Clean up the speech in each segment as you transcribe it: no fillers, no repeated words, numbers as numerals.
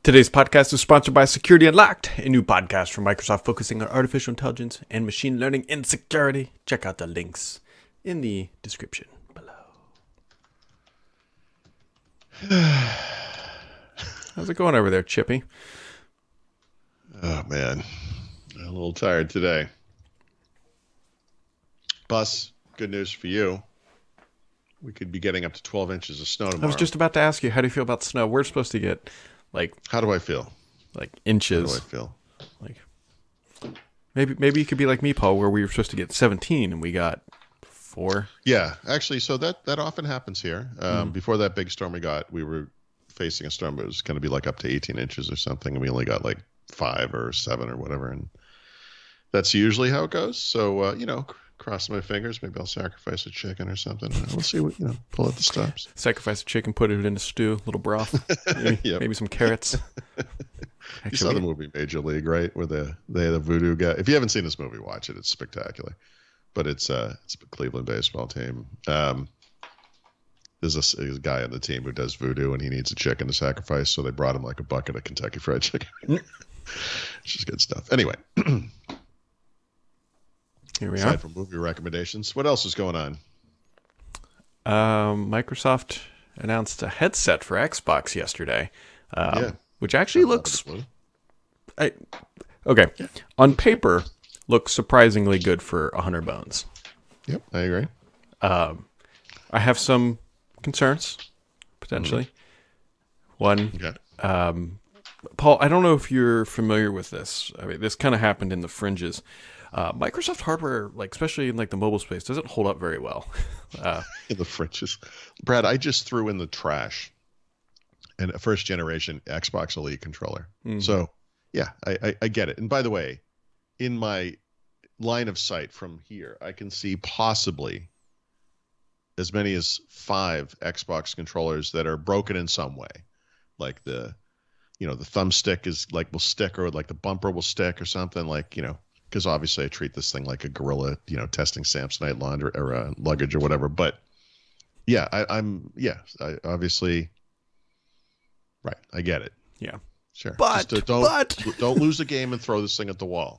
Today's podcast is sponsored by Security Unlocked, a new podcast from Microsoft focusing on artificial intelligence and machine learning in security. Check out the links in the description below. How's it going over there, Chippy? Oh, man. I'm a little tired today. Bus, good news for you. We could be getting up to 12 inches of snow tomorrow. I was just about to ask you, how do you feel about snow? We're supposed to get, How do I feel? Inches. How do I feel? Maybe you could be like me, Paul, where we were supposed to get 17 and we got 4. Yeah, actually, so that often happens here. Before that big storm we were facing a storm, but it was going to be up to 18 inches or something, and we only got 5 or 7 or whatever, and that's usually how it goes. So, cross my fingers. Maybe I'll sacrifice a chicken or something. We'll see what, pull out the stops. Sacrifice a chicken, put it in a stew, little broth, maybe some carrots. You saw the movie Major League, right? Where they had a voodoo guy. If you haven't seen this movie, watch it. It's spectacular. But it's a Cleveland baseball team. There's a guy on the team who does voodoo, and he needs a chicken to sacrifice, so they brought him a bucket of Kentucky Fried Chicken. It's just good stuff. Anyway. Here we Aside from movie recommendations, what else is going on? Microsoft announced a headset for Xbox yesterday, which actually looks... on paper, looks surprisingly good for 100 bones. Yep, I agree. I have some concerns, potentially. One, Paul, I don't know if you're familiar with this. I mean, this kind of happened in the fringes. Microsoft hardware, especially in the mobile space, doesn't hold up very well. In the fringes. Brad, I just threw in the trash and a first generation Xbox Elite controller. Mm-hmm. So, yeah, I get it. And by the way, in my line of sight from here, I can see possibly as many as 5 Xbox controllers that are broken in some way. Like the thumbstick is will stick, or the bumper will stick or something, because obviously I treat this thing like a gorilla, testing Samsonite laundry or luggage or whatever. But yeah, I obviously, right. I get it. Yeah, sure. But don't lose a game and throw this thing at the wall.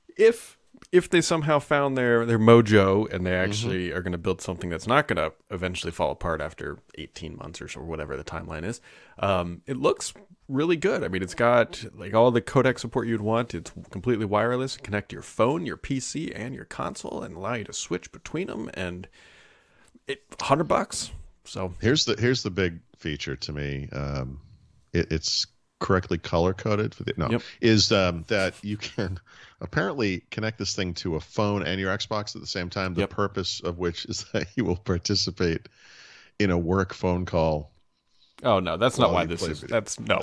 If they somehow found their mojo and they actually are going to build something that's not going to eventually fall apart after 18 months or so, or whatever the timeline is, it looks really good. I mean, it's got all the codec support you'd want. It's completely wireless. Connect your phone, your PC, and your console, and allow you to switch between them. And $100. So here's the big feature to me. It's correctly color coded for that you can apparently connect this thing to a phone and your Xbox at the same time. The purpose of which is that you will participate in a work phone call. Oh no, that's not why this is. That's no.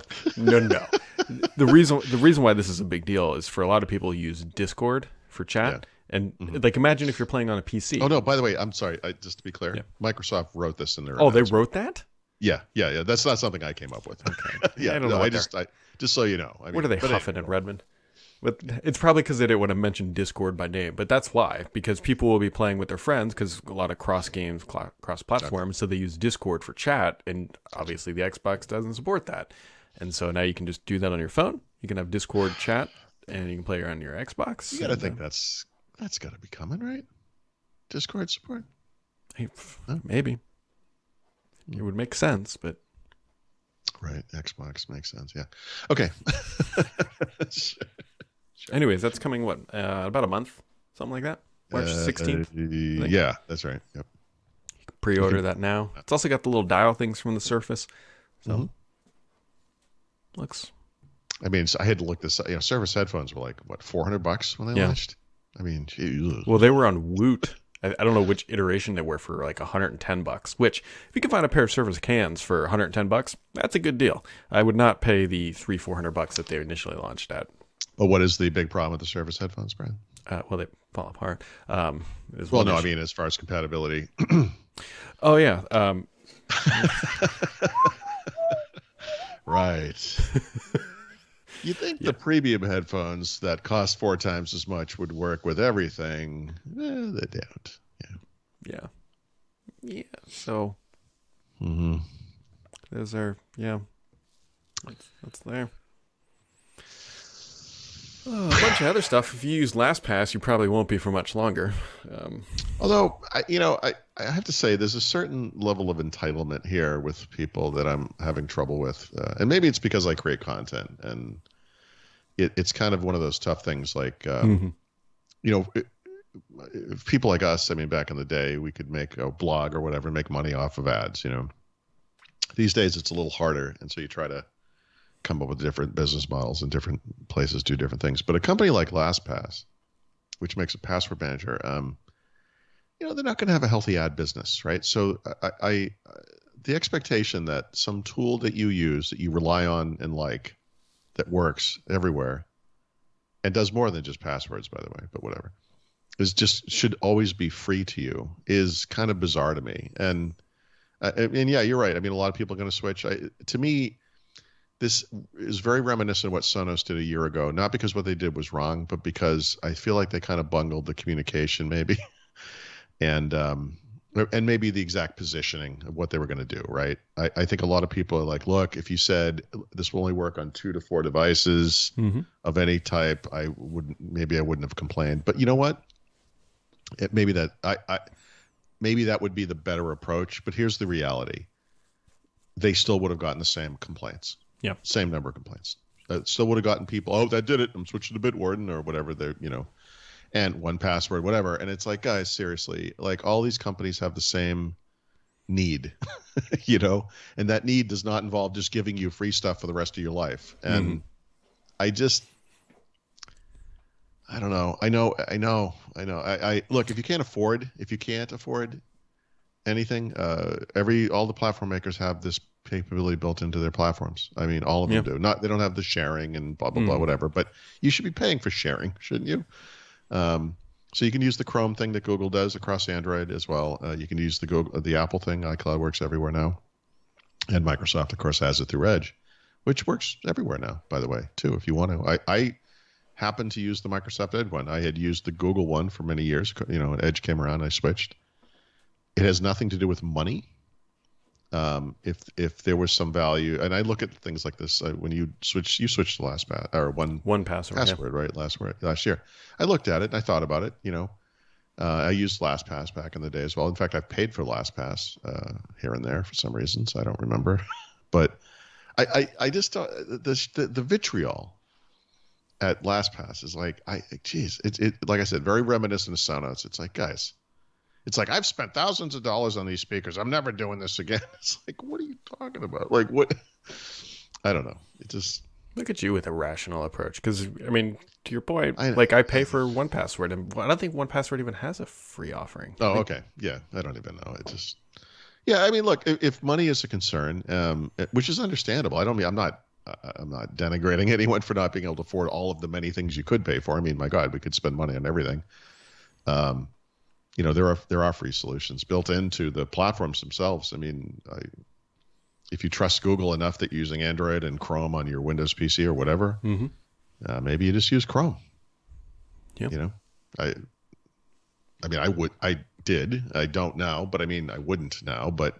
The reason why this is a big deal is for a lot of people who use Discord for chat, and imagine if you're playing on a PC. Oh no, by the way, I'm sorry. Just to be clear, Microsoft wrote this in their. Oh, they wrote that? Yeah. That's not something I came up with. Okay. I don't know. Just so you know. What are they huffing at Redmond? But it's probably because they didn't want to mention Discord by name, but that's why, because people will be playing with their friends, because a lot of cross games, cross platforms, so they use Discord for chat, and obviously the Xbox doesn't support that, and so now you can just do that on your phone. You can have Discord chat, and you can play on your Xbox. You gotta think that's gotta be coming, right? Discord support. Maybe it would make sense, but right, Xbox makes sense. Yeah. Okay. Sure. Anyways, that's coming, about a month? Something like that? March 16th? Yeah, that's right. Yep. You can pre-order that now. It's also got the little dial things from the Surface. So, looks... I mean, I had to look this up. Surface headphones were $400 when they launched? I mean, geez. Well, they were on Woot. I don't know which iteration they were for $110, which, if you can find a pair of Surface cans for $110, that's a good deal. I would not pay the $300-400 that they initially launched at. Well, what is the big problem with the Surface headphones, Brian? Well, they fall apart. I mean, as far as compatibility. Oh, yeah. Right. You think the premium headphones that cost 4 times as much would work with everything. They don't. Yeah. So, those are, that's there. A bunch of other stuff. If you use LastPass, you probably won't be for much longer. Although, I have to say, there's a certain level of entitlement here with people that I'm having trouble with. And maybe it's because I create content. And it's kind of one of those tough things. Like, if people like us, I mean, back in the day, we could make a blog or whatever and make money off of ads, These days, it's a little harder. And so you try to come up with different business models, and different places do different things. But a company like LastPass, which makes a password manager, they're not going to have a healthy ad business, right? So the expectation that some tool that you use, that you rely on and like, that works everywhere and does more than just passwords, by the way, but whatever, should always be free to you, is kind of bizarre to me. And yeah, you're right. I mean, a lot of people are going to switch. To me, this is very reminiscent of what Sonos did a year ago, not because what they did was wrong, but because I feel like they kind of bungled the communication maybe, and maybe the exact positioning of what they were going to do, right? I think a lot of people are like, look, if you said this will only work on 2 to 4 devices of any type, maybe I wouldn't have complained. But you know what? Maybe that would be the better approach. But here's the reality. They still would have gotten the same complaints. Yeah. Same number of complaints. Still would have gotten people, oh, that did it. I'm switching to Bitwarden or whatever and 1Password, whatever. And it's like, guys, seriously, like all these companies have the same need, and that need does not involve just giving you free stuff for the rest of your life. And I don't know. I know. I look, if you can't afford anything, all the platform makers have this capability built into their platforms. I mean, all of them do. They don't have the sharing and blah blah blah whatever, but you should be paying for sharing, shouldn't you? So you can use the Chrome thing that Google does across Android as well. You can use the Apple thing. iCloud works everywhere now, and Microsoft, of course, has it through Edge, which works everywhere now, by the way, too. If you want to, I happen to use the Microsoft Edge one. I had used the Google one for many years. Edge came around, I switched. It has nothing to do with money. If there was some value, and I look at things like this, when you switched to LastPass or 1Password, right? Last year, I looked at it and I thought about it. I used LastPass back in the day as well. In fact, I've paid for LastPass here and there for some reasons. I don't remember, but I just the vitriol at LastPass is like, it like I said, very reminiscent of Sonos. It's like, guys. It's like, I've spent thousands of dollars on these speakers. I'm never doing this again. It's like, what are you talking about? Like, what? I don't know. It just... Look at you with a rational approach. Because, I mean, to your point, I pay for 1Password. And I don't think 1Password even has a free offering. Oh, okay. Yeah, I don't even know. It just... Yeah, I mean, look, if money is a concern, which is understandable. I'm not denigrating anyone for not being able to afford all of the many things you could pay for. I mean, my God, we could spend money on everything. There are free solutions built into the platforms themselves. I mean, if you trust Google enough that you're using Android and Chrome on your Windows PC or whatever, maybe you just use Chrome. Yeah. I did. I don't now, but I mean, I wouldn't now. But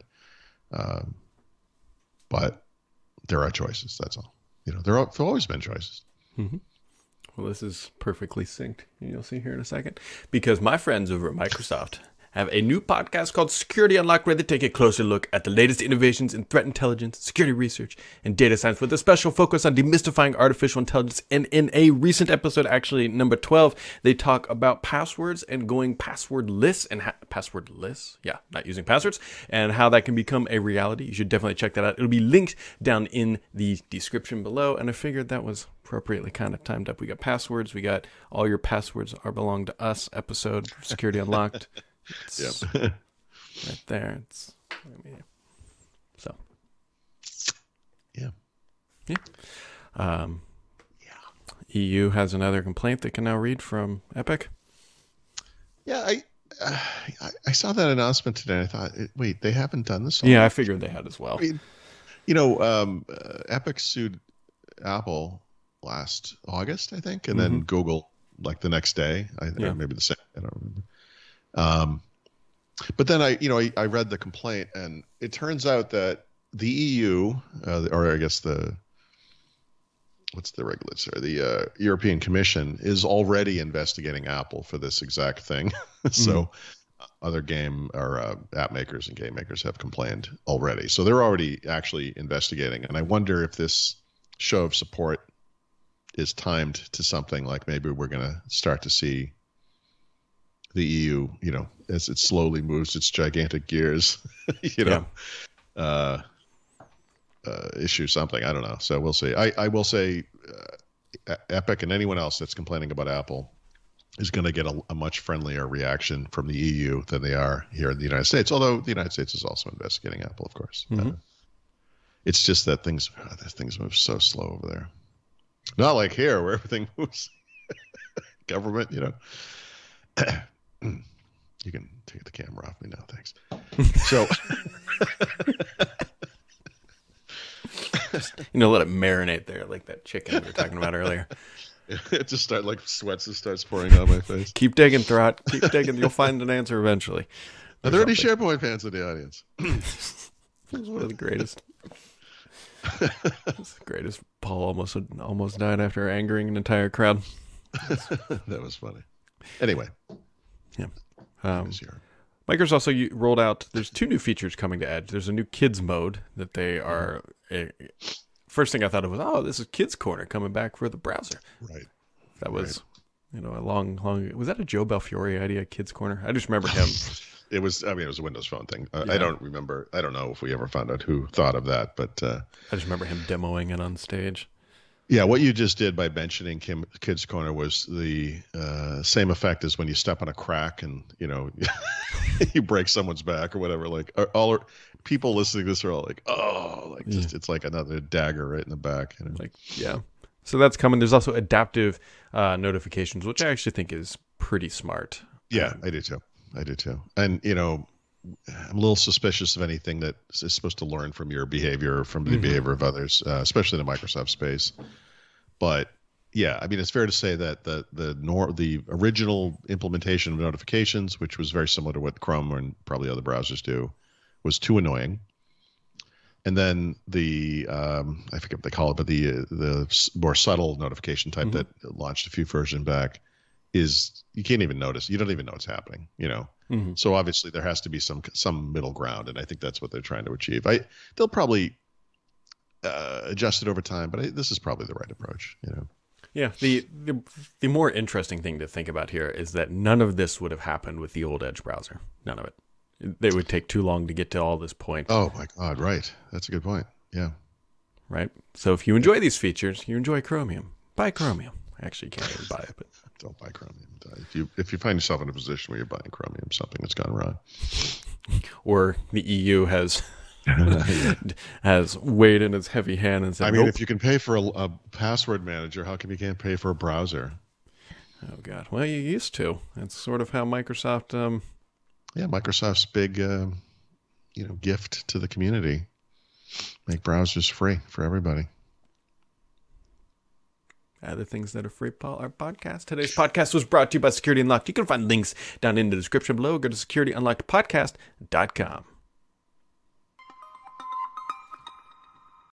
there are choices. That's all. There have always been choices. Mm-hmm. Well, this is perfectly synced. You'll see here in a second. Because my friends over at Microsoft have a new podcast called Security Unlocked, where they take a closer look at the latest innovations in threat intelligence, security research, and data science, with a special focus on demystifying artificial intelligence. And in a recent episode, actually number 12, they talk about passwords and going passwordless not using passwords, and how that can become a reality. You should definitely check that out. It'll be linked down in the description below. And I figured that was appropriately kind of timed up. We got passwords. We got all your passwords are belong to us episode, Security Unlocked. It's right there. EU has another complaint they can now read from Epic. Yeah, I saw that announcement today. And I thought, wait, they haven't done this. Yeah, I figured they had as well. I mean, Epic sued Apple last August, I think, and then Google like the next day. Or maybe the same. I don't remember. But then I read the complaint, and it turns out that the EU, or I guess the what's the regulatory? The European Commission is already investigating Apple for this exact thing. So other game or app makers and game makers have complained already. So they're already actually investigating. And I wonder if this show of support is timed to something like maybe we're going to start to see the EU, as it slowly moves its gigantic gears, issue something. I don't know. So we'll see. I will say Epic and anyone else that's complaining about Apple is going to get a much friendlier reaction from the EU than they are here in the United States, although the United States is also investigating Apple, of course. It's just that things move so slow over there. Not like here where everything moves. Government, You can take the camera off me now, thanks. So, let it marinate there like that chicken we were talking about earlier. It just starts pouring out my face. Keep digging, Throt. Keep digging. You'll find an answer eventually. Are there any SharePoint fans in the audience? This is one of the greatest. It's the greatest. Paul almost died after angering an entire crowd. That was funny. Anyway. Yeah. Microsoft also rolled out, there's 2 new features coming to Edge. There's a new kids mode that they are, first thing I thought of was, this is Kids Corner coming back for the browser. Right. That was, a long, was that a Joe Belfiore idea, Kids Corner? I just remember him. It was a Windows Phone thing. I don't remember. I don't know if we ever found out who thought of that, but I just remember him demoing it on stage. Yeah, what you just did by mentioning Kids Corner was the same effect as when you step on a crack and you break someone's back or whatever. Like people listening to this are all like, it's like another dagger right in the back. So that's coming. There's also adaptive notifications, which I actually think is pretty smart. Yeah, I do too. And I'm a little suspicious of anything that is supposed to learn from your behavior or from the behavior of others, especially in the Microsoft space. But yeah, it's fair to say that the original implementation of notifications, which was very similar to what Chrome and probably other browsers do, was too annoying. And then the I forget what they call it, but the more subtle notification type that launched a few versions back is you can't even notice. You don't even know what's happening. So obviously there has to be some middle ground, and I think that's what they're trying to achieve. They'll probably adjust it over time, but this is probably the right approach. Yeah. The more interesting thing to think about here is that none of this would have happened with the old Edge browser. None of it. They would take too long to get to all this point. Oh my God! Right. That's a good point. Yeah. Right. So if you enjoy these features, you enjoy Chromium. Buy Chromium. Actually, you can't really buy it, but don't buy Chromium. If you find yourself in a position where you're buying Chromium, something has gone wrong. Or the EU has weighed in its heavy hand and said, if you can pay for a password manager, how come you can't pay for a browser? Oh God! Well, you used to. That's sort of how Microsoft. Microsoft's big, gift to the community. Make browsers free for everybody. Other things that are free, our podcast. Today's podcast was brought to you by Security Unlocked. You can find links down in the description below. Go to securityunlockedpodcast.com.